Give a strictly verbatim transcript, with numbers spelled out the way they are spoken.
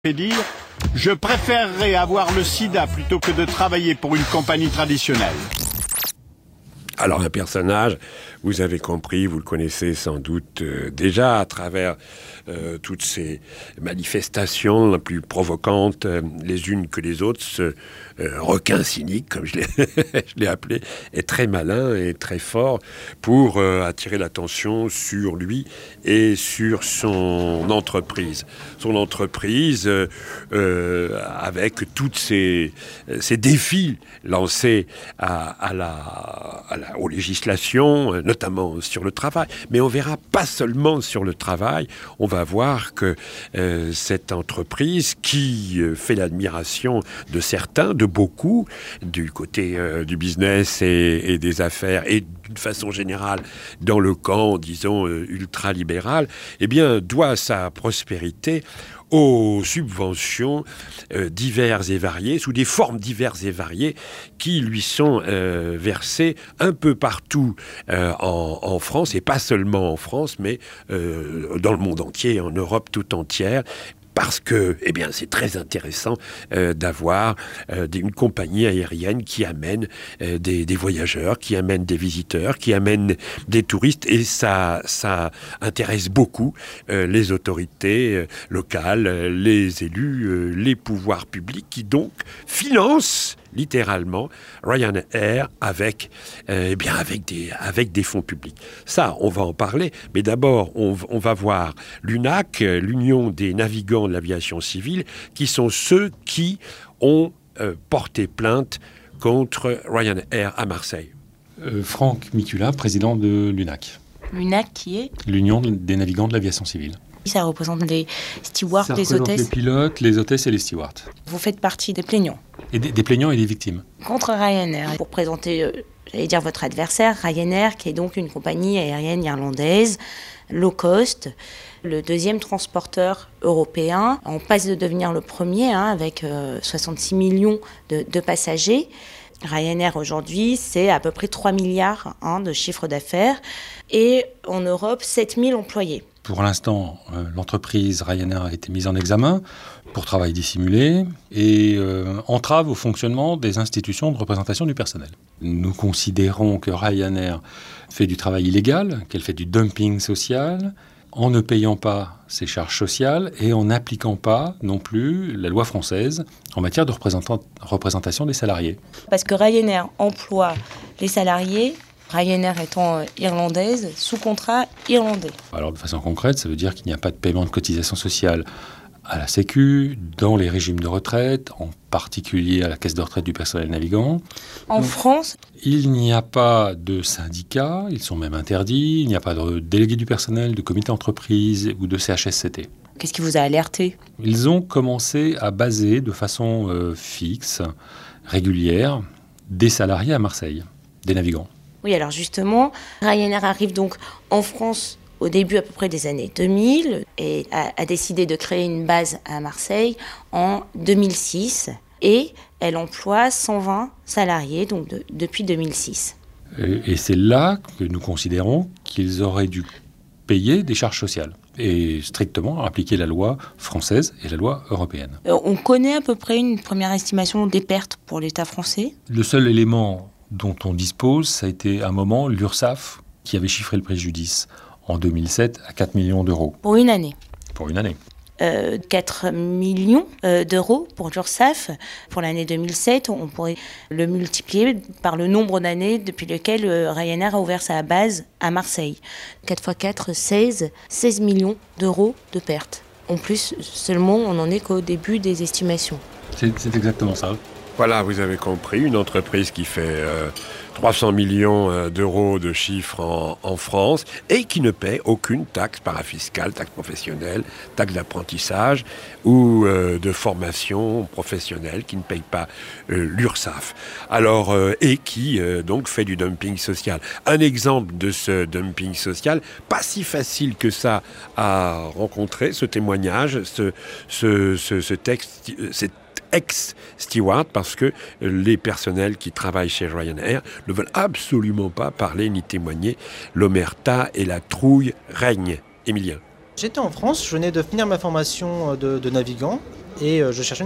fait dire « Je préférerais avoir le sida plutôt que de travailler pour une compagnie traditionnelle ». Alors un personnage, vous avez compris, vous le connaissez sans doute euh, déjà à travers euh, toutes ces manifestations les plus provocantes euh, les unes que les autres. Ce euh, requin cynique, comme je l'ai, je l'ai appelé, est très malin et très fort pour euh, attirer l'attention sur lui et sur son entreprise. Son entreprise euh, euh, avec tous ces, ces défis lancés à, à la... À la aux législations, notamment sur le travail. Mais on verra pas seulement sur le travail, on va voir que euh, cette entreprise qui euh, fait l'admiration de certains, de beaucoup, du côté euh, du business et, et des affaires, et d'une façon générale, dans le camp, disons, euh, ultra-libéral, eh bien, doit sa prospérité aux subventions euh, diverses et variées, sous des formes diverses et variées, qui lui sont euh, versées un peu partout euh, en, en France, et pas seulement en France, mais euh, dans le monde entier, en Europe tout entière. Parce que, eh bien, c'est très intéressant euh, d'avoir euh, une compagnie aérienne qui amène euh, des, des voyageurs, qui amène des visiteurs, qui amène des touristes, et ça, ça intéresse beaucoup euh, les autorités euh, locales, euh, les élus, euh, les pouvoirs publics, qui donc financent littéralement Ryanair avec, euh, eh bien avec, des, avec des fonds publics. Ça, on va en parler, mais d'abord, on, on va voir l'U N A C, l'Union des navigants de l'aviation civile, qui sont ceux qui ont euh, porté plainte contre Ryanair à Marseille. Euh, Franck Mikula, président de l'U N A C. L'U N A C qui est l'Union des navigants de l'aviation civile. Ça représente les stewards, Ça les représente hôtesses. les pilotes, les hôtesses et les stewards. Vous faites partie des plaignants. Et des, des plaignants et des victimes. Contre Ryanair. Pour présenter, euh, j'allais dire votre adversaire, Ryanair, qui est donc une compagnie aérienne irlandaise, low cost, le deuxième transporteur européen. On passe de devenir le premier, hein, avec euh, soixante-six millions de, de passagers. Ryanair aujourd'hui, c'est à peu près trois milliards hein, de chiffre d'affaires. Et en Europe, sept mille employés. Pour l'instant, euh, l'entreprise Ryanair a été mise en examen pour travail dissimulé et euh, entrave au fonctionnement des institutions de représentation du personnel. Nous considérons que Ryanair fait du travail illégal, qu'elle fait du dumping social, en ne payant pas ses charges sociales et en n'appliquant pas non plus la loi française en matière de représentation des salariés. Parce que Ryanair emploie les salariés, Ryanair étant irlandaise, sous contrat irlandais. Alors de façon concrète, ça veut dire qu'il n'y a pas de paiement de cotisation sociale à la Sécu, dans les régimes de retraite, en particulier à la caisse de retraite du personnel navigant. En Donc, France, il n'y a pas de syndicats, ils sont même interdits, il n'y a pas de délégué du personnel, de comité d'entreprise ou de C H S C T. Qu'est-ce qui vous a alerté ? Ils ont commencé à baser de façon euh, fixe, régulière, des salariés à Marseille, des navigants. Oui, alors justement, Ryanair arrive donc en France au début à peu près des années deux mille et a, a décidé de créer une base à Marseille en deux mille six et elle emploie cent vingt salariés donc de, depuis deux mille six. Et, et c'est là que nous considérons qu'ils auraient dû payer des charges sociales et strictement appliquer la loi française et la loi européenne. Euh, on connaît à peu près une première estimation des pertes pour l'État français ? Le seul élément dont on dispose, ça a été à un moment l'URSSAF qui avait chiffré le préjudice en deux mille sept à quatre millions d'euros. Pour une année. Pour une année. Euh, quatre millions euh, d'euros pour l'URSSAF. Pour l'année deux mille sept, on pourrait le multiplier par le nombre d'années depuis lesquelles euh, Ryanair a ouvert sa base à Marseille. quatre fois quatre, seize. seize millions d'euros de pertes. En plus, seulement, on n'en est qu'au début des estimations. C'est, c'est exactement ça. Voilà, vous avez compris, une entreprise qui fait euh, trois cents millions euh, d'euros de chiffre en, en France et qui ne paie aucune taxe parafiscale, taxe professionnelle, taxe d'apprentissage ou euh, de formation professionnelle, qui ne paye pas euh, l'URSSAF. Alors, euh, et qui euh, donc fait du dumping social. Un exemple de ce dumping social, pas si facile que ça à rencontrer, ce témoignage, ce, ce, ce, ce texte, cette ex-steward, parce que les personnels qui travaillent chez Ryanair ne veulent absolument pas parler ni témoigner. L'omerta et la trouille règnent. Émilien. J'étais en France, je venais de finir ma formation de, de navigant et je cherchais